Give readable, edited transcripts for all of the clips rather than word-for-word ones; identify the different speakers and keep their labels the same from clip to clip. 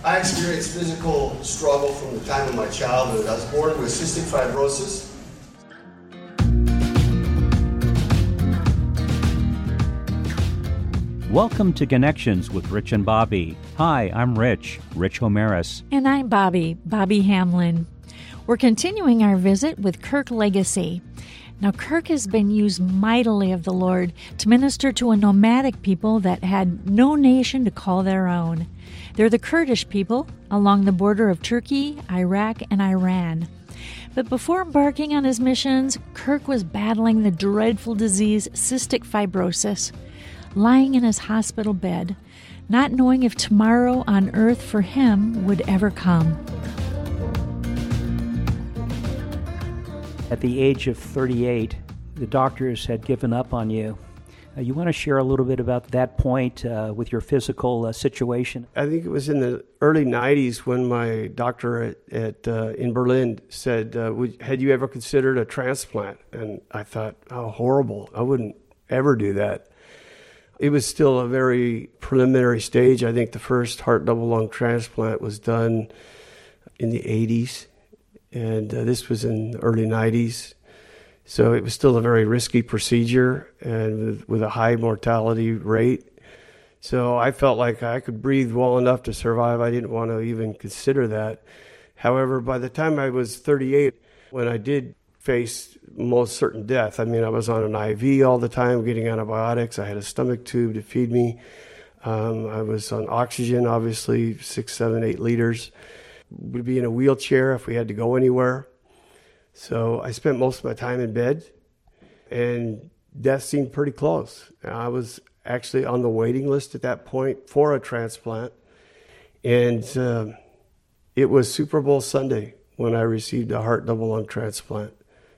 Speaker 1: I experienced physical struggle from the time of my childhood. I was born with cystic fibrosis.
Speaker 2: Welcome to Connections with Rich and Bobby. Hi, I'm Rich Homeris.
Speaker 3: And I'm Bobby Hamlin. We're continuing our visit with Kirk Legacy. Now, Kirk has been used mightily of the Lord to minister to a nomadic people that had no nation to call their own. They're the Kurdish people along the border of Turkey, Iraq, and Iran. But before embarking on his missions, Kirk was battling the dreadful disease cystic fibrosis, lying in his hospital bed, not knowing if tomorrow on earth for him would ever come.
Speaker 2: At the age of 38, the doctors had given up on you. You want to share a little bit about that point with your physical situation?
Speaker 4: I think it was in the early 90s when my doctor in Berlin said, had you ever considered a transplant? And I thought, how horrible. I wouldn't ever do that. It was still a very preliminary stage. I think the first heart double lung transplant was done in the 80s, and this was in the early 90s. So it was still a very risky procedure and with a high mortality rate. So I felt like I could breathe well enough to survive. I didn't want to even consider that. However, by the time I was 38, when I did face most certain death, I mean, I was on an IV all the time, getting antibiotics. I had a stomach tube to feed me. I was on oxygen, obviously, 6, 7, 8 liters. Would be in a wheelchair if we had to go anywhere. So I spent most of my time in bed, and death seemed pretty close. I was actually on the waiting list at that point for a transplant, and it was Super Bowl Sunday when I received a heart double lung transplant,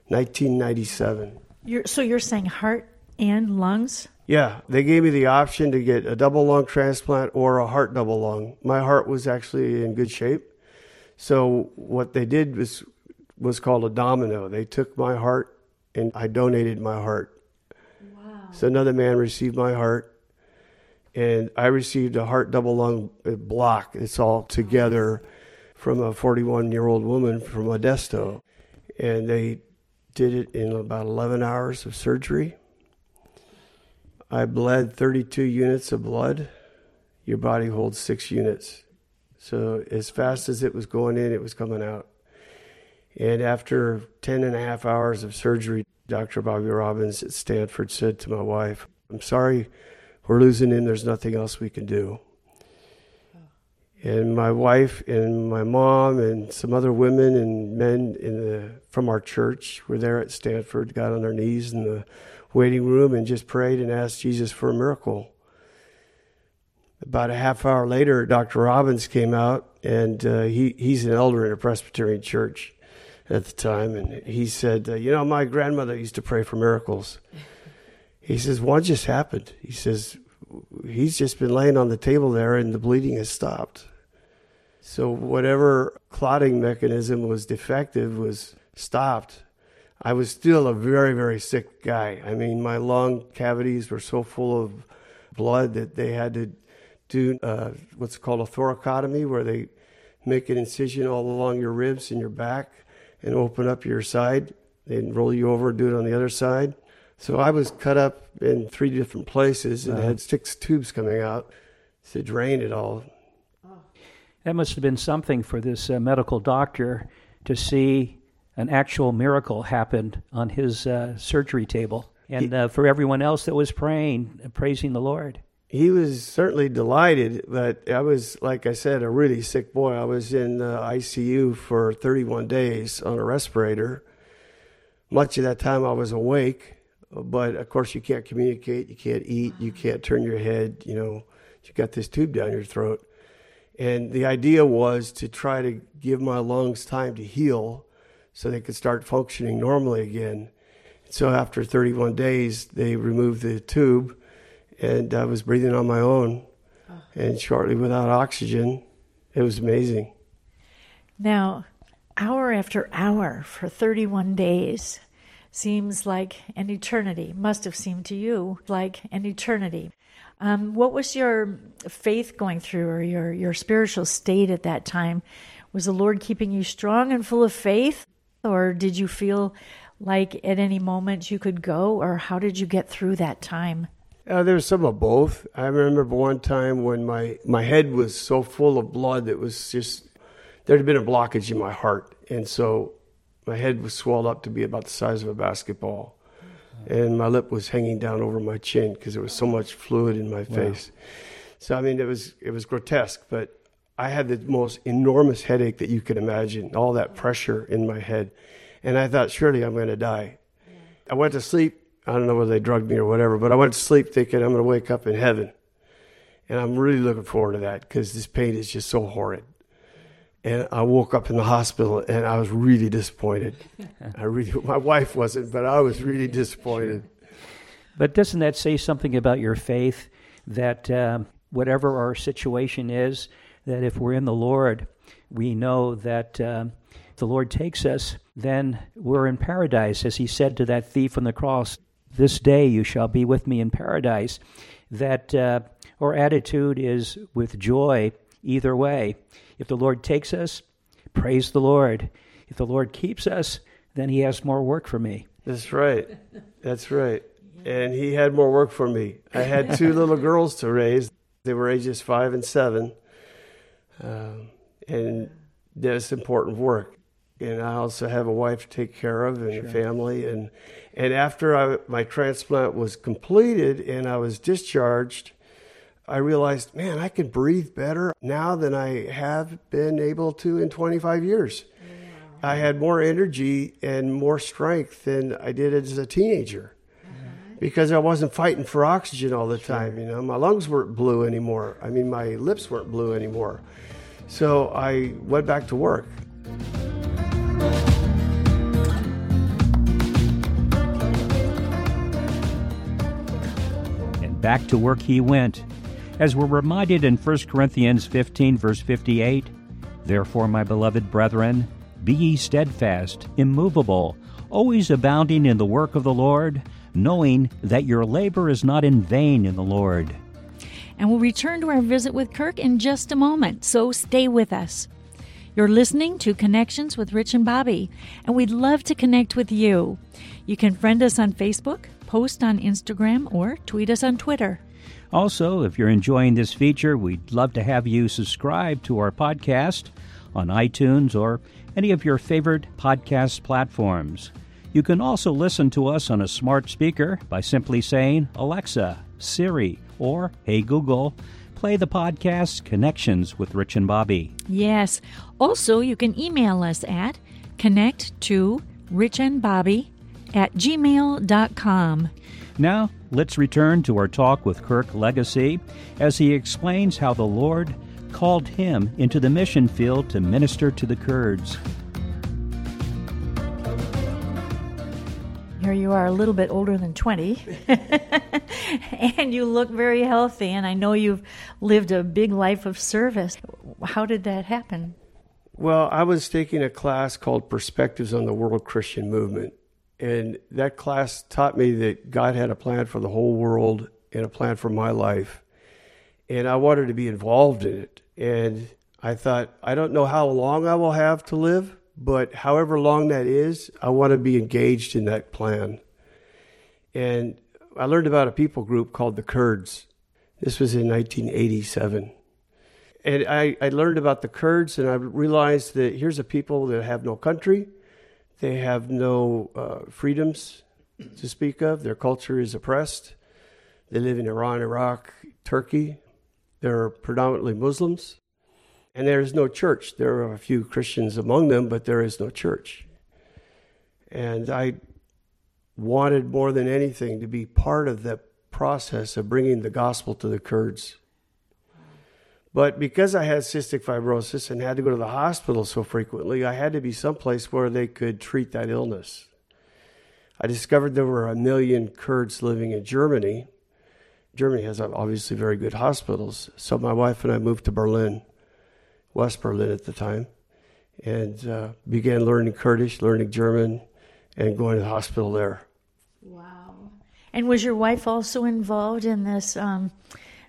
Speaker 4: 1997.
Speaker 3: So you're saying heart and lungs?
Speaker 4: Yeah, they gave me the option to get a double lung transplant or a heart double lung. My heart was actually in good shape. So what they did was called a domino. They took my heart and I donated my heart.
Speaker 3: Wow.
Speaker 4: So another man received my heart, and I received a heart double lung block. It's all together from a 41-year-old woman from Modesto. And they did it in about 11 hours of surgery. I bled 32 units of blood. Your body holds 6 units. So as fast as it was going in, it was coming out. And after 10 and a half hours of surgery, Dr. Bobby Robbins at Stanford said to my wife, "I'm sorry, we're losing him. There's nothing else we can do." And my wife and my mom and some other women and men from our church were there at Stanford, got on their knees in the waiting room and just prayed and asked Jesus for a miracle. About a half hour later, Dr. Robbins came out, and he's an elder in a Presbyterian church at the time, and he said, my grandmother used to pray for miracles. He says, one just happened. He says, he's just been laying on the table there, and the bleeding has stopped. So whatever clotting mechanism was defective was stopped. I was still a very, very sick guy. I mean, my lung cavities were so full of blood that they had to do what's called a thoracotomy, where they make an incision all along your ribs and your back and open up your side. They'd roll you over and do it on the other side. So I was cut up in 3 different places and had 6 tubes coming out to drain it all.
Speaker 2: That must have been something for this medical doctor to see an actual miracle happen on his surgery table. And for everyone else that was praising the Lord.
Speaker 4: He was certainly delighted, but I was, like I said, a really sick boy. I was in the ICU for 31 days on a respirator. Much of that time I was awake, but of course you can't communicate, you can't eat, you can't turn your head, you got this tube down your throat. And the idea was to try to give my lungs time to heal so they could start functioning normally again. So after 31 days, they removed the tube, and I was breathing on my own, and shortly without oxygen. It was amazing.
Speaker 3: Now, hour after hour for 31 days seems like an eternity. Must have seemed to you like an eternity. What was your faith going through, or your spiritual state at that time? Was the Lord keeping you strong and full of faith, or did you feel like at any moment you could go, or how did you get through that time?
Speaker 4: There was some of both. I remember one time when my head was so full of blood that was just, there had been a blockage in my heart. And so my head was swelled up to be about the size of a basketball. And my lip was hanging down over my chin because there was so much fluid in my face. So, I mean, it was grotesque, but I had the most enormous headache that you could imagine, all that pressure in my head. And I thought, surely I'm going to die. I went to sleep. I don't know whether they drugged me or whatever, but I went to sleep thinking I'm going to wake up in heaven. And I'm really looking forward to that because this pain is just so horrid. And I woke up in the hospital and I was really disappointed. My wife wasn't, but I was really disappointed.
Speaker 2: But doesn't that say something about your faith, that whatever our situation is, that if we're in the Lord, we know that the Lord takes us, then we're in paradise. As he said to that thief on the cross, "This day you shall be with me in paradise." That our attitude is with joy either way. If the Lord takes us, praise the Lord. If the Lord keeps us, then he has more work for me.
Speaker 4: That's right. That's right. And he had more work for me. I had 2 little girls to raise. They were ages 5 and 7. And that's important work. And I also have a wife to take care of and a family. And after my transplant was completed and I was discharged, I realized, man, I can breathe better now than I have been able to in 25 years. Wow. I had more energy and more strength than I did as a teenager because I wasn't fighting for oxygen all the time. You know, my lungs weren't blue anymore. I mean, my lips weren't blue anymore. So I went back to work.
Speaker 2: And back to work he went. As we're reminded in 1 Corinthians 15, verse 58, "Therefore, my beloved brethren, be ye steadfast, immovable, always abounding in the work of the Lord, knowing that your labor is not in vain in the Lord."
Speaker 3: And we'll return to our visit with Kirk in just a moment, so stay with us. You're listening to Connections with Rich and Bobby, and we'd love to connect with you. You can friend us on Facebook, post on Instagram, or tweet us on Twitter.
Speaker 2: Also, if you're enjoying this feature, we'd love to have you subscribe to our podcast on iTunes or any of your favorite podcast platforms. You can also listen to us on a smart speaker by simply saying, "Alexa, Siri," or "Hey Google, play the podcast Connections with Rich and Bobby."
Speaker 3: Yes. Also, you can email us at connect2richandbobby@gmail.com.
Speaker 2: Now, let's return to our talk with Kirk Legacy as he explains how the Lord called him into the mission field to minister to the Kurds.
Speaker 3: Here you are, a little bit older than 20, and you look very healthy, and I know you've lived a big life of service. How did that happen?
Speaker 4: Well, I was taking a class called Perspectives on the World Christian Movement. And that class taught me that God had a plan for the whole world and a plan for my life. And I wanted to be involved in it. And I thought, I don't know how long I will have to live, but however long that is, I want to be engaged in that plan. And I learned about a people group called the Kurds. This was in 1987. And I learned about the Kurds, and I realized that here's a people that have no country. They have no freedoms to speak of. Their culture is oppressed. They live in Iran, Iraq, Turkey. They're predominantly Muslims. And there is no church. There are a few Christians among them, but there is no church. And I wanted more than anything to be part of the process of bringing the gospel to the Kurds. But because I had cystic fibrosis and had to go to the hospital so frequently, I had to be someplace where they could treat that illness. I discovered there were 1 million Kurds living in Germany. Germany has obviously very good hospitals. So my wife and I moved to Berlin, West Berlin at the time, and began learning Kurdish, learning German, and going to the hospital there.
Speaker 3: Wow. And was your wife also involved in this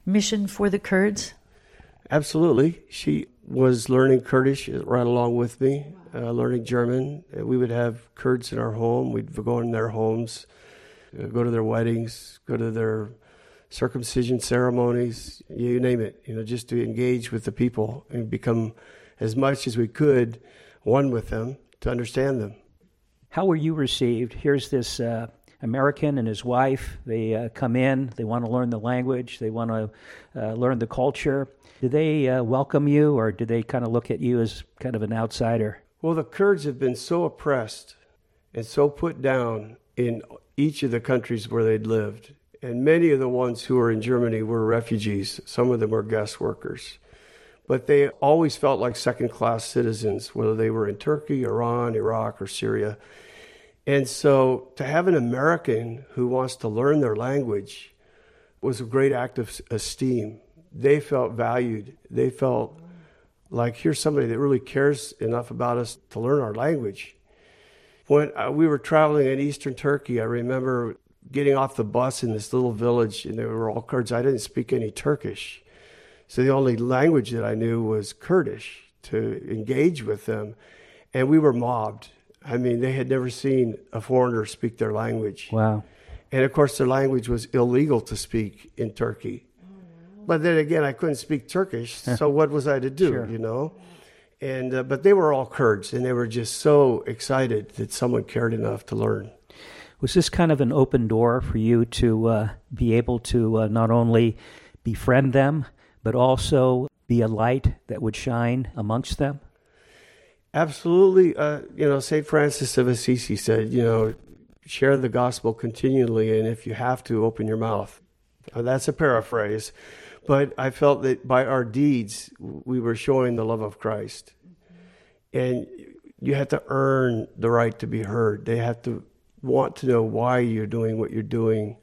Speaker 3: mission for the Kurds?
Speaker 4: Absolutely. She was learning Kurdish right along with me, learning German. We would have Kurds in our home. We'd go in their homes, go to their weddings, go to their circumcision ceremonies, you name it, just to engage with the people and become, as much as we could, one with them to understand them.
Speaker 2: How were you received? Here's this American and his wife. They come in. They want to learn the language. They want to learn the culture. Did they welcome you, or did they kind of look at you as kind of an outsider?
Speaker 4: Well, the Kurds have been so oppressed and so put down in each of the countries where they'd lived. And many of the ones who were in Germany were refugees. Some of them were guest workers. But they always felt like second-class citizens, whether they were in Turkey, Iran, Iraq, or Syria. And so to have an American who wants to learn their language was a great act of esteem. They felt valued. They felt like, here's somebody that really cares enough about us to learn our language. When we were traveling in eastern Turkey, I remember getting off the bus in this little village, and they were all Kurds. I didn't speak any Turkish. So the only language that I knew was Kurdish to engage with them. And we were mobbed. I mean, they had never seen a foreigner speak their language.
Speaker 2: Wow.
Speaker 4: And of course, their language was illegal to speak in Turkey. But then again, I couldn't speak Turkish, so what was I to do,
Speaker 2: Sure.
Speaker 4: And but they were all Kurds, and they were just so excited that someone cared enough to learn.
Speaker 2: Was this kind of an open door for you to be able to not only befriend them, but also be a light that would shine amongst them?
Speaker 4: Absolutely. St. Francis of Assisi said, share the gospel continually, and if you have to, open your mouth. That's a paraphrase. But I felt that by our deeds, we were showing the love of Christ. And you have to earn the right to be heard. They have to want to know why you're doing what you're doing.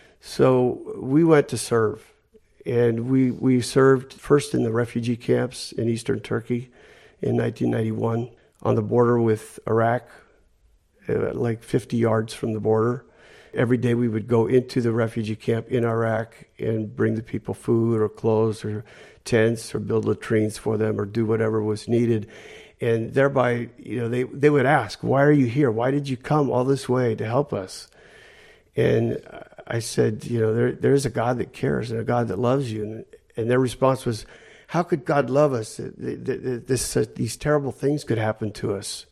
Speaker 4: So we went to serve. And we served first in the refugee camps in eastern Turkey in 1991 on the border with Iraq, like 50 yards from the border. Every day we would go into the refugee camp in Iraq and bring the people food or clothes or tents or build latrines for them or do whatever was needed. And thereby, they would ask, why are you here? Why did you come all this way to help us? And I said, there is a God that cares and a God that loves you. And their response was, how could God love us? These terrible things could happen to us.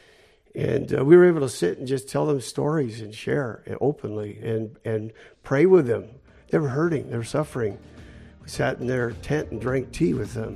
Speaker 4: And we were able to sit and just tell them stories and share openly and pray with them. They were hurting. They were suffering. We sat in their tent and drank tea with them.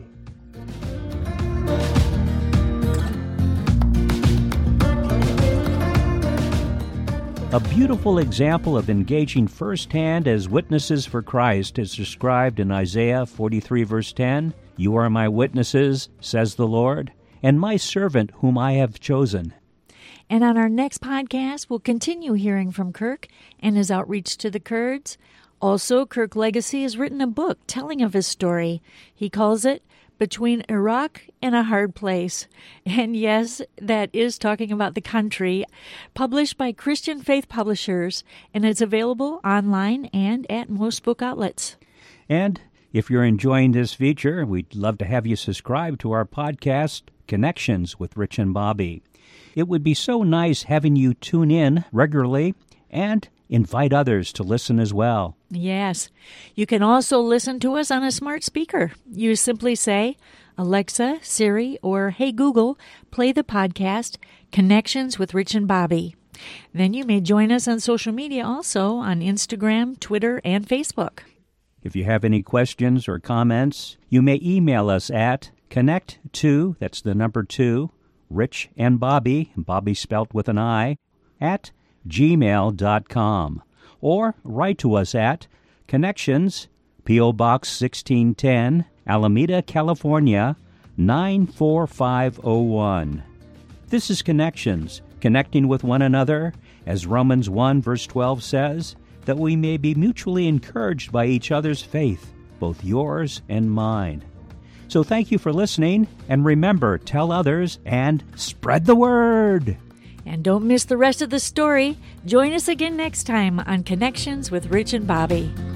Speaker 2: A beautiful example of engaging firsthand as witnesses for Christ is described in Isaiah 43, verse 10. You are my witnesses, says the Lord, and my servant whom I have chosen.
Speaker 3: And on our next podcast, we'll continue hearing from Kirk and his outreach to the Kurds. Also, Kirk Legacy has written a book telling of his story. He calls it Between Iraq and a Hard Place. And yes, that is talking about the country, published by Christian Faith Publishers, and it's available online and at most book outlets.
Speaker 2: And if you're enjoying this feature, we'd love to have you subscribe to our podcast, Connections with Rich and Bobby. It would be so nice having you tune in regularly and invite others to listen as well.
Speaker 3: Yes. You can also listen to us on a smart speaker. You simply say, Alexa, Siri, or Hey Google, play the podcast Connections with Rich and Bobby. Then you may join us on social media also on Instagram, Twitter, and Facebook.
Speaker 2: If you have any questions or comments, you may email us at connect2, that's the number 2, Rich and Bobby spelt with an I, at gmail.com. Or write to us at Connections, P.O. Box 1610, Alameda, California, 94501. This is Connections, connecting with one another, as Romans 1 verse 12 says, that we may be mutually encouraged by each other's faith, both yours and mine. So thank you for listening, and remember, tell others and spread the word.
Speaker 3: And don't miss the rest of the story. Join us again next time on Connections with Rich and Bobby.